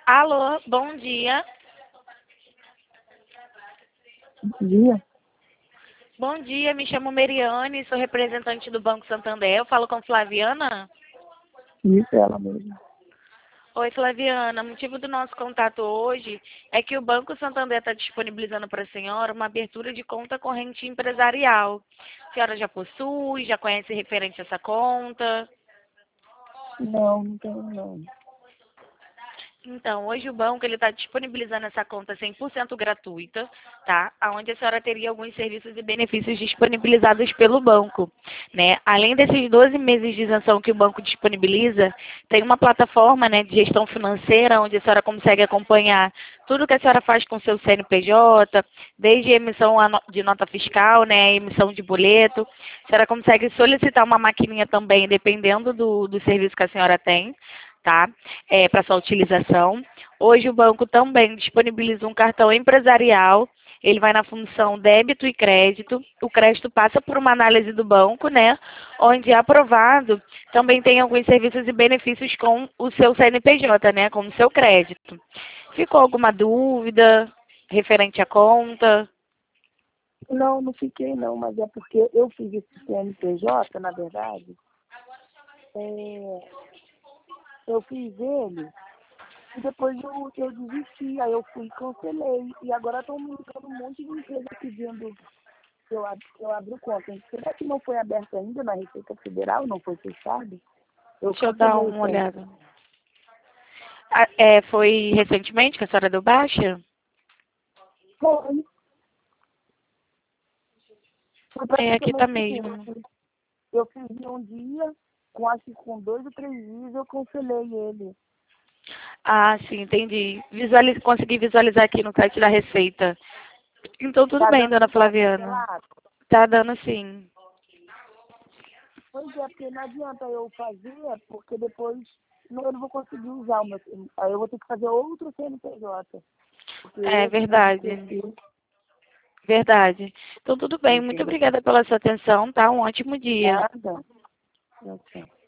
Alô, bom dia. Dia. Bom dia, me chamo Meriane, sou representante do Banco Santander. Eu falo com Flaviana? Isso, ela mesmo. Oi, Flaviana. O motivo do nosso contato hoje é que o Banco Santander está disponibilizando para a senhora uma abertura de conta corrente empresarial. A senhora já possui, já conhece referente a essa conta? Não, não tenho não. Então, hoje o banco ele está disponibilizando essa conta 100% gratuita, tá? Onde a senhora teria alguns serviços e benefícios disponibilizados pelo banco, né? Além desses 12 meses de isenção que o banco disponibiliza, tem uma plataforma, né, de gestão financeira onde a senhora consegue acompanhar tudo que a senhora faz com o seu CNPJ, desde emissão de nota fiscal, né, emissão de boleto. A senhora consegue solicitar uma maquininha também, dependendo do serviço que a senhora tem, tá? Para sua utilização. Hoje o banco também disponibiliza um cartão empresarial. Ele vai na função débito e crédito. O crédito passa por uma análise do banco, né? Onde é aprovado, também tem alguns serviços e benefícios com o seu CNPJ, né? Com o seu crédito. Ficou alguma dúvida referente à conta? Não, não fiquei não, mas é porque eu fiz esse CNPJ, na verdade, eu fiz ele e depois eu desisti, aí eu fui e cancelei. E agora estão me ligando um monte de empresa pedindo que eu abra conta. Será que não foi aberto ainda na Receita Federal? Não foi fechado? Eu Deixa eu dar cancelei o uma CNPJ. olhada. Foi recentemente que a senhora deu baixa? Foi. Foi Aqui tá praticamente mesmo. isso. Eu fiz em um dia, acho que com 2 ou 3 dias eu cancelei ele. Ah, sim, entendi. Consegui visualizar aqui no site da Receita. Então, tudo Tá bem, dando dona pra Flaviana. cancelar? Tá dando sim. Pois é, porque não adianta eu fazer, porque depois eu não vou conseguir usar o meu. Aí eu vou ter que fazer outro CNPJ. Porque É esse eu verdade. esqueci. Verdade. Então, tudo bem. Muito Entendeu? obrigada pela sua atenção, tá? Um ótimo dia. Nada. Ok.